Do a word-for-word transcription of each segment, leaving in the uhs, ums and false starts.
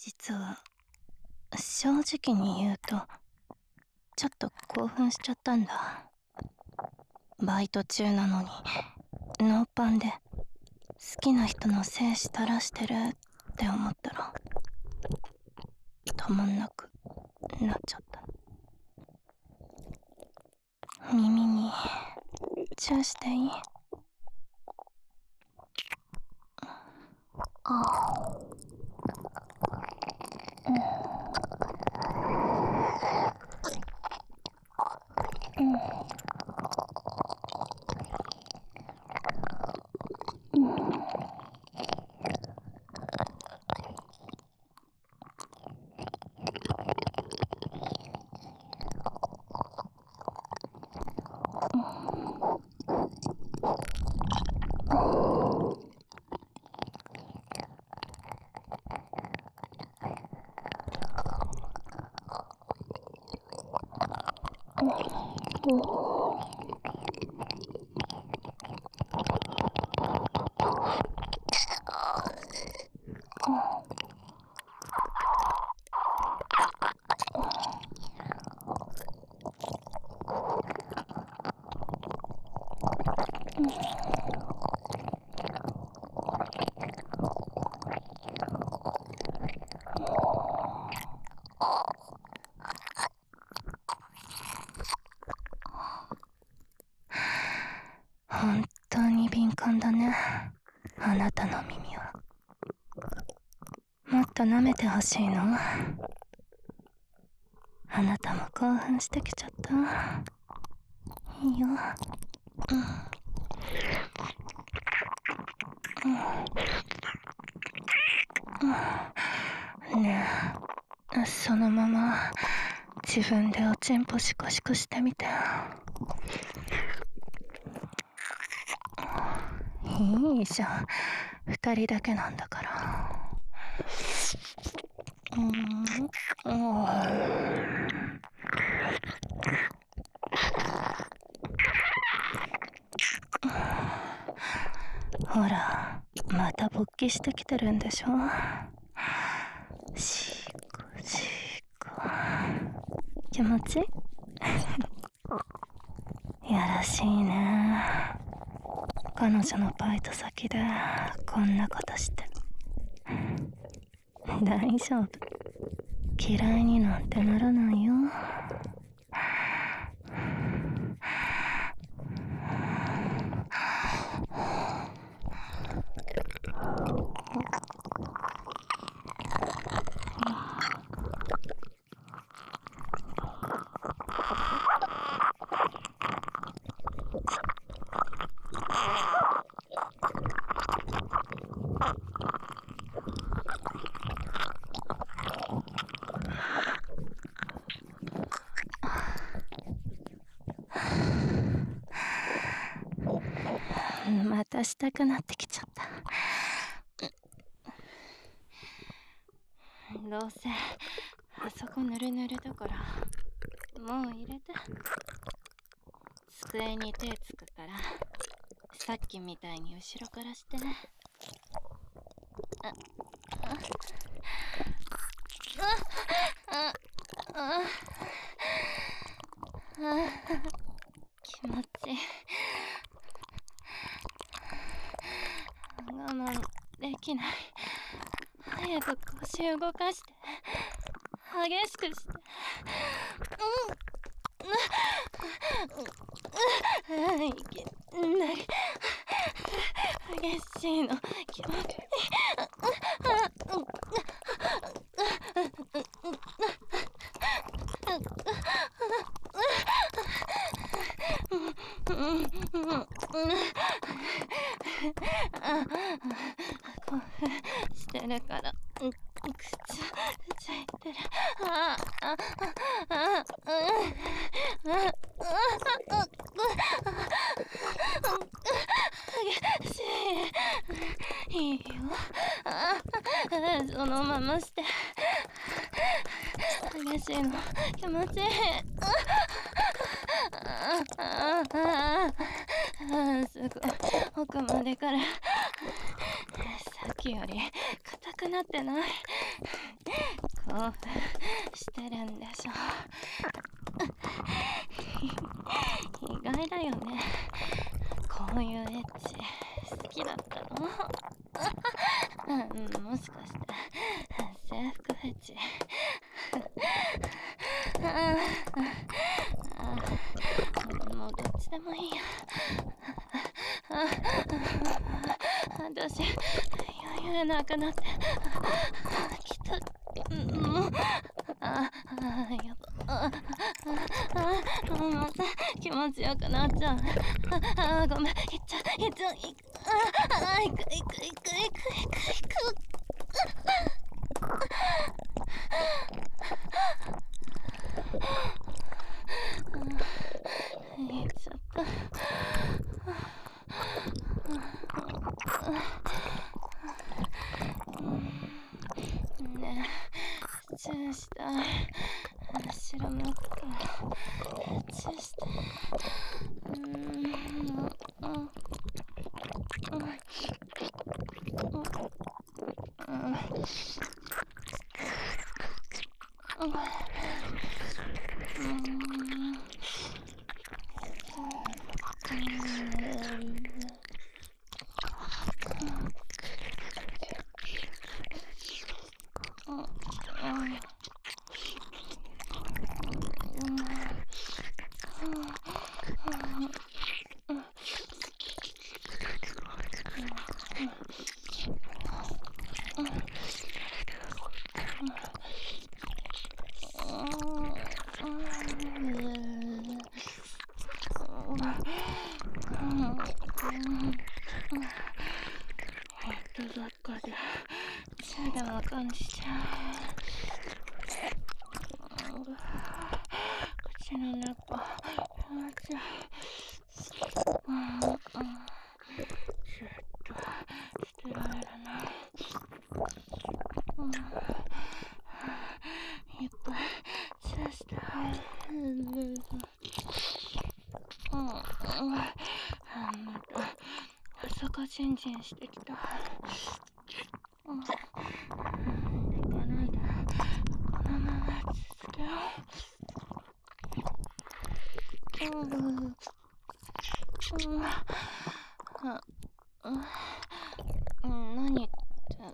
実は正直に言うとちょっと興奮しちゃったんだ。バイト中なのにノーパンで好きな人の精子垂らしてるって思ったら止まんなくなっちゃった。耳にチューしていい？ああ、うんうん本当に敏感だね、あなたの耳は。もっと舐めてほしいの？あなたも興奮してきちゃった？いいよ。うんうん、ねえ、そのまま自分でおちんぽシコシコしてみて。いいじゃん、二人だけなんだから。うん、うん、ほら、また勃起してきてるんでしょ。シーコシーコ、気持ちいい？やらしいね。彼女のバイト先でこんなことして。大丈夫、嫌いになんてならないよ。またしたくなってきちゃった。どうせあそこぬるぬるだからもう入れて。机に手つくからさっきみたいに後ろからしてね。あああああ、気持ちいい。我慢できない。早く腰動かして激しくして。うん、いきなり激しいの気持ちいい。興奮してるから口ついてる。ああああ激しい。いいよ、そのままして。激しいの気持ちいい。すごい奥までからさっきより硬くなってない？ 興奮してるんでしょ。意外だよね。こういうエッチ好きだったの？うん、もしかして制服フェチ？ああ、もうどっちでもいいや。私余裕なくなってきた。もうああ、やば。ああ、また気持ちよくなっちゃう。ああ、ごめん。いっちゃいっちゃいっああ、いくいくいくいくいくいく。いっちゃった。ねえ、チューしたい。後ろ向くからチューして。うーん、うん、うん、うん、音ばっかでチューでも感じちゃう。口の中気持ちいい。うんうん、ずっとしてられるな。うん、いっぱいチューして。うんうんうん、また朝がジンジンしてきた。うん、泣かないで。このまま続けよう。うんうんうん、あ、うん、何って、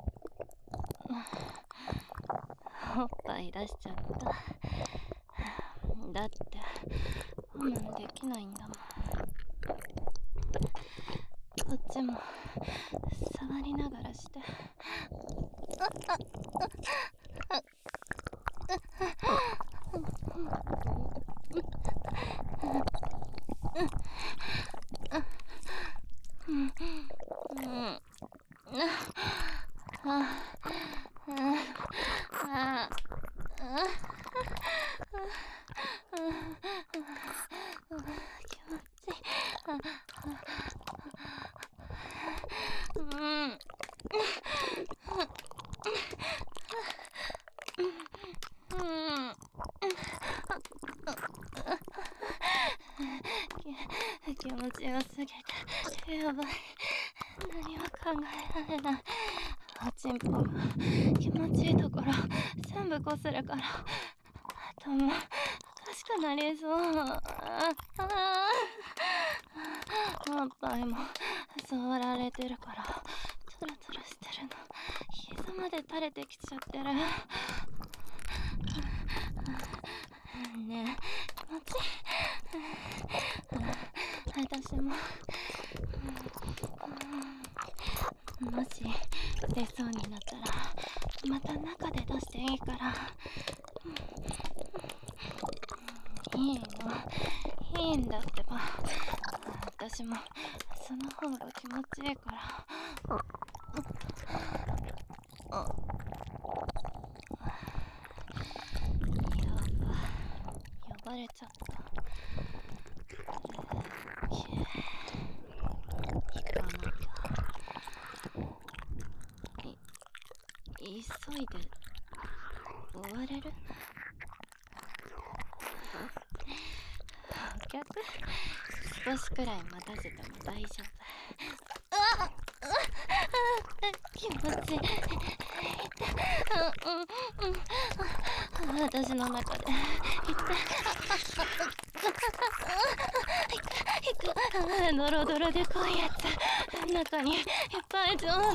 おっぱい出しちゃった。だって我慢できないんだもん。こっちも触りながらして。気持ちいい。うん。気持ちよすぎてやばい。何も考えられない。おちんぽが気持ちいいところ全部こするから頭おかしくなりそう。ああ、おっぱいも触られてるからトロトロしてるの。膝まで垂れてきちゃってる。ねえ、気持ちいい。私ももし出そうになったらまた中で出していいから。いいの、いいんだってば。私もその方が気持ちいいから。あ、やば、呼ばれちゃった。行かなきゃ。い急いで終われる？お客？少しくらい待たせても大丈夫。あっ、気持ちいい。うんうん、私の中でいってひくドロドロで濃いやつ中にいっぱいちょうだい。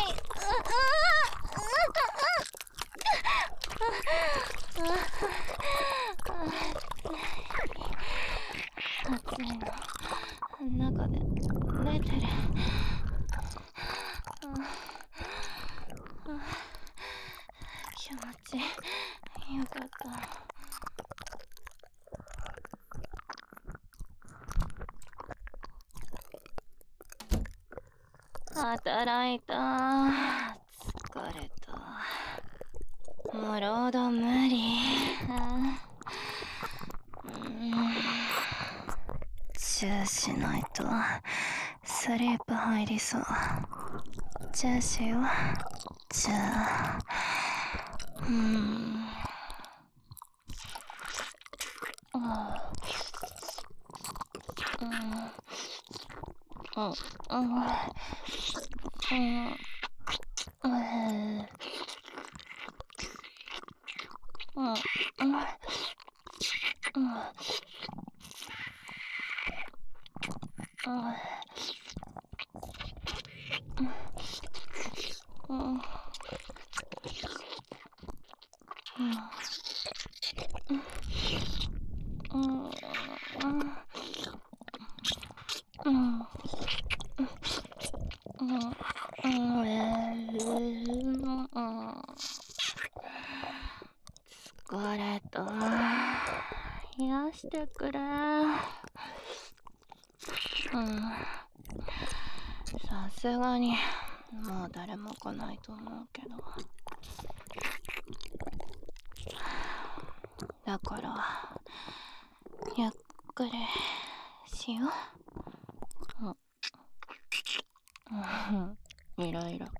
熱いの中で出てる。気持ちよかった。働いた。疲れた。もう労働無理。チューしないとスリープ入りそう。チューしよう。チュー。うーん。ああ。うん。うん。うん。うん。うん。うん。疲れた。癒してくれ。うん。さすがにもう誰も来ないと思うけど。だからゆっくりしよう。うん。いろいろ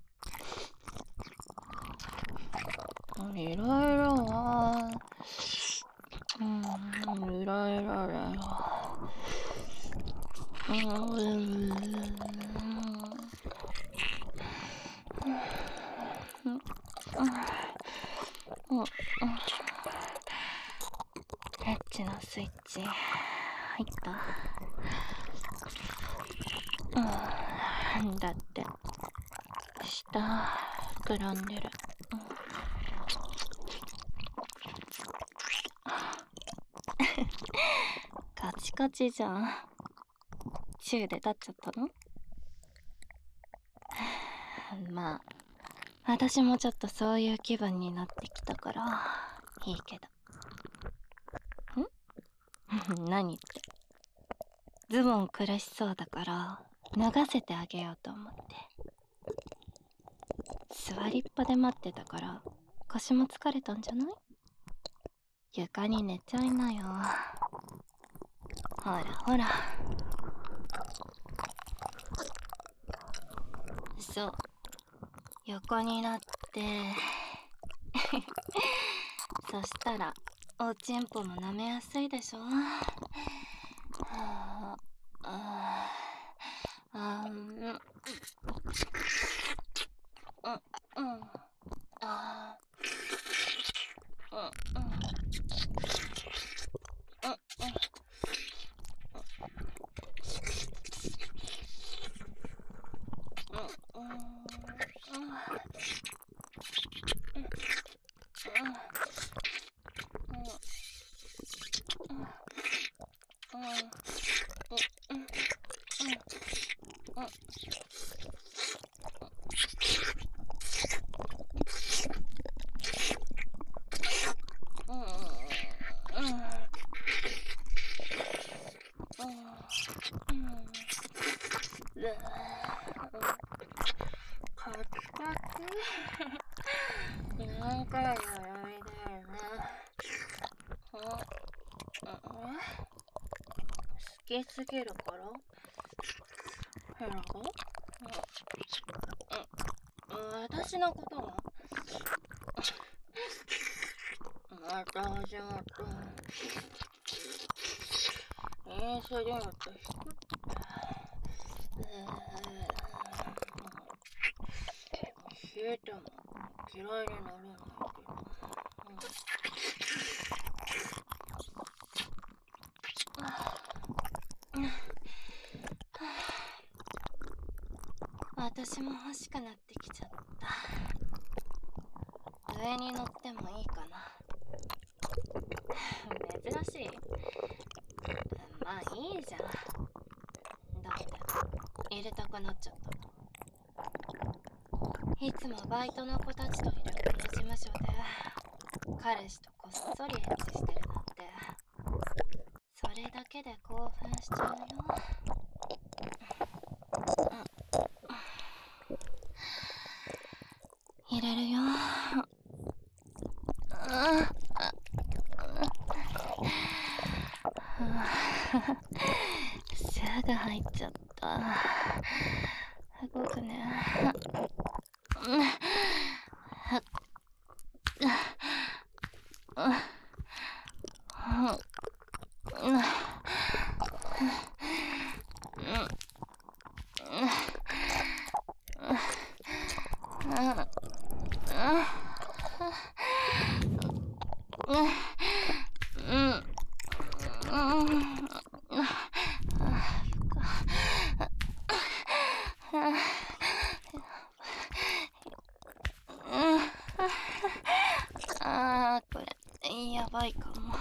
いろいろはうんいろいろだよ。うんエッチのスイッチ入った。うんだって下膨らんでる。カチカチじゃん。チューで立っちゃったの？まあ私もちょっとそういう気分になってきたからいいけど。ん何って。ズボン苦しそうだから脱がせてあげようと思って。座りっぱで待ってたから腰も疲れたんじゃない？床に寝ちゃいなよ。ほらほら。そう、横になってそしたらおちんぽも舐めやすいでしょ。はあああうんうんうんあうんうんカチカチ何回もやめだよな。好きすぎるからヘラが私のことはまた始まった。インスリンって低くて冷えても嫌いになれないけど、うん、私も欲しくなってきちゃった。上に乗ってもいいかな。珍しい。まあいいじゃん。だって入れたくなっちゃったの。いつもバイトの子たちといるこの事務所で彼氏とこっそりエッチしてるなんて、それだけで興奮しちゃうよ。入れるよ。すぐ入っちゃった。動くね。あー、これやばいかも。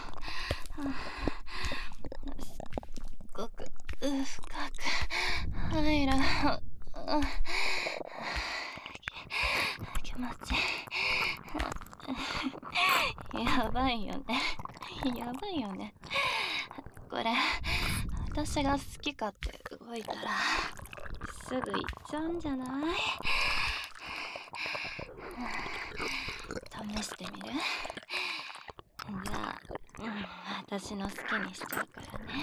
すっごく深く入る。気持ちいい。やばいよね。やばいよね。これ私が好きかって動いたらすぐ行っちゃうんじゃない？試してみる？じゃあ、うん、私の好きにしちゃうからね。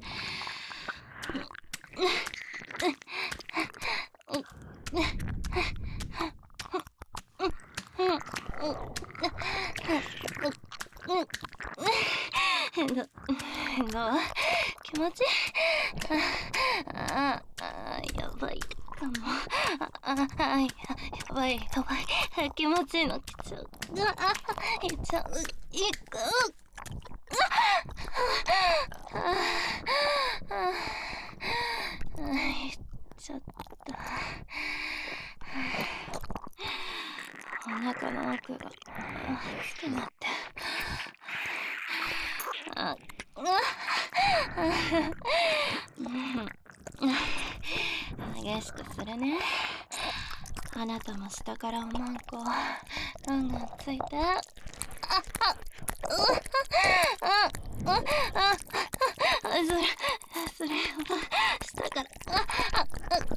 ど、どう？気持ちいい？ああ、やばいかも。ああ、やばい、やばい。気持ちいいの来ちゃう。あ、いっちゃう。いく。ああ、いっちゃった。お腹の奥が熱くなって。あ、激しくするね。あなたも下からおまんこガンガンついて。あああああそれそれ下からあああ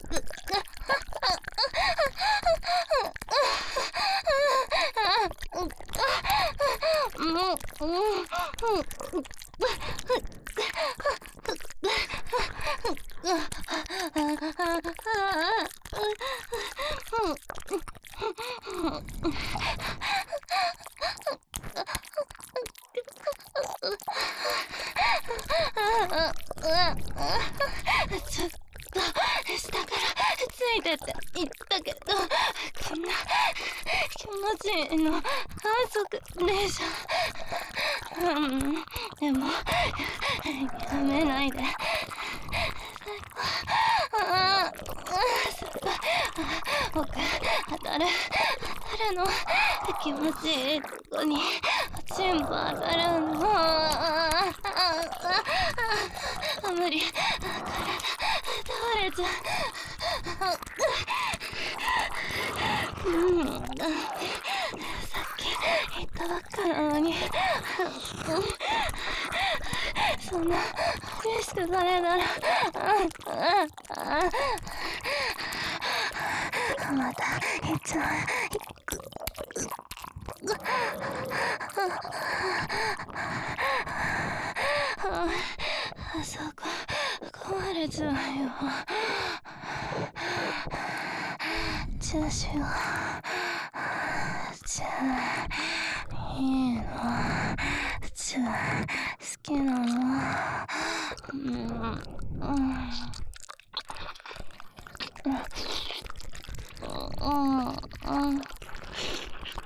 もうもうちょっと下からついてって言ったけど、こんな気持ちいいの反則でしょ。うん、でもやめないで。ああ、すごい。奥当たる当たるの。気持ちいいとこにチンポ当たるの。ああ、無理。体倒れちゃう。うん、さっき言ったばっかなのに。そんな激しくされたら、また行っちゃう。あそこ壊れちゃうよ。調子がじゃあいいの？じゃあ好きなの？うんうんうんうん。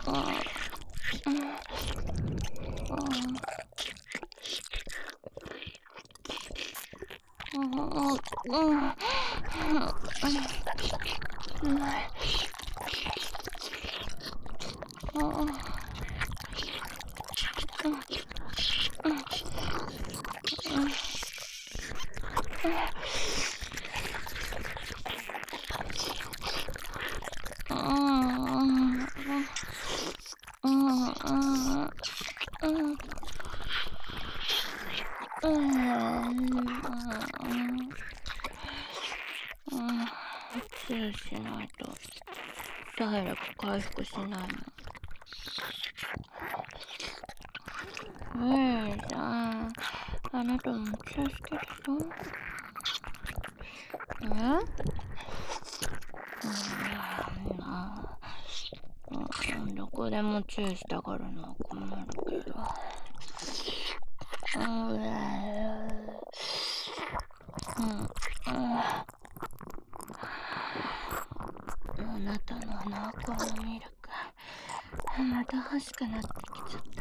注意しないと体力回復しないの。ねえじゃあ、あなたもチューしてる人？え？うん、どこでもチューしたがるのは困るけど。うんうんあなたの濃厚なミルクまた欲しくなってきちゃった。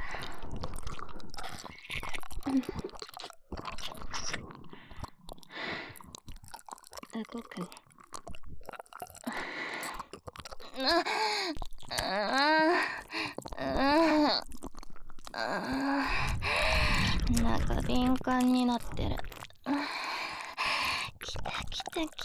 動くね。なんか敏感になってる。来た来た来た。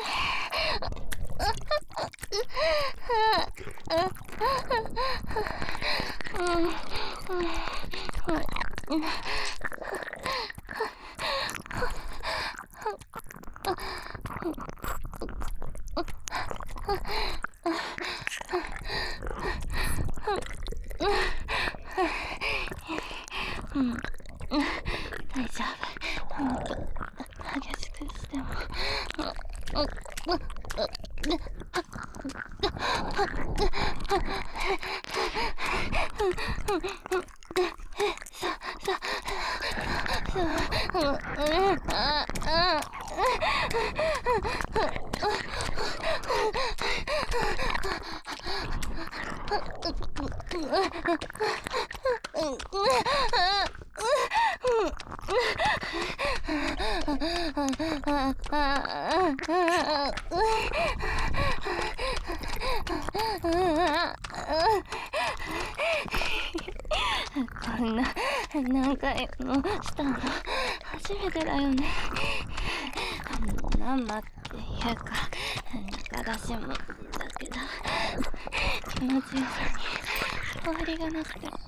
うん、大丈夫。もっと激しくしても。こんな何回もしたの初めてだよね。生っていうか中出しもだけど気持ちよさに終わりがなくて怖い。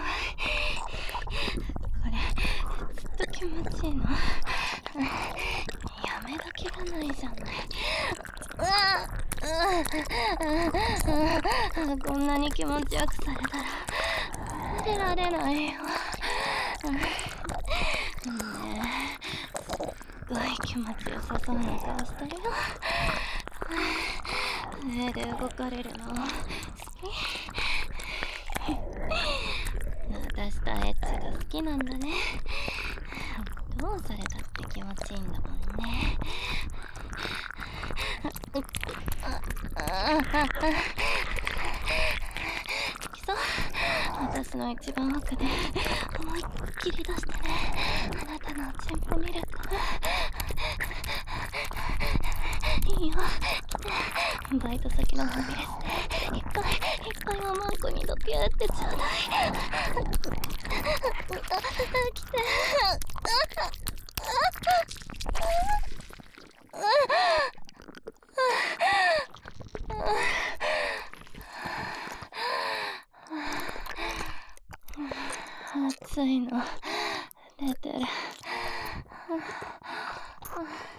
これずっと気持ちいいの。やめ時がないじゃない。こんなに気持ちよくされたら出られないよ。ねえ、すっごい気持ちよさそうな顔してるよ。上で動かれるの好き。私とエッチが好きなんだね。どうされたって気持ちいいんだもんね。きそう。私の一番奥で思いっきり出してね。あなたのチンポミルク。いいよ、来て。バイト先のファミレスで一回一回おまんこにドキューってちょうだい。来て。暑いの出てる。